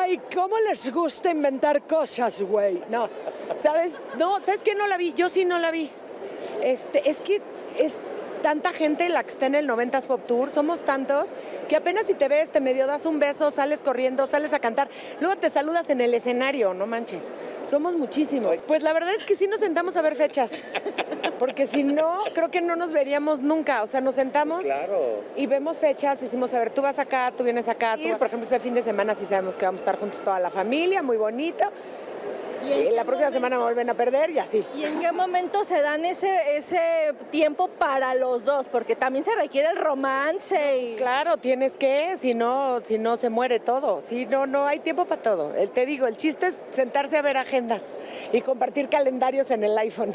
Ay, ¿cómo les gusta inventar cosas, güey? No, ¿sabes? No, ¿sabes qué? No la vi, yo sí no la vi. Es que es tanta gente la que está en el 90s Pop Tour, somos tantos, que apenas si te ves, te medio das un beso, sales corriendo, sales a cantar, luego te saludas en el escenario, no manches, somos muchísimos. Pues la verdad es que sí nos sentamos a ver fechas, porque si no, creo que no nos veríamos nunca, o sea, nos sentamos y vemos fechas, decimos, a ver, tú vas acá, tú vienes acá, por ejemplo, este fin de semana sí sabemos que vamos a estar juntos toda la familia, muy bonito. Y la próxima semana me vuelven a perder y así. ¿Y en qué momento se dan ese tiempo para los dos? Porque también se requiere el romance. Y... Claro, tienes que, si no se muere todo. Si no hay tiempo para todo. Te digo, el chiste es sentarse a ver agendas y compartir calendarios en el iPhone.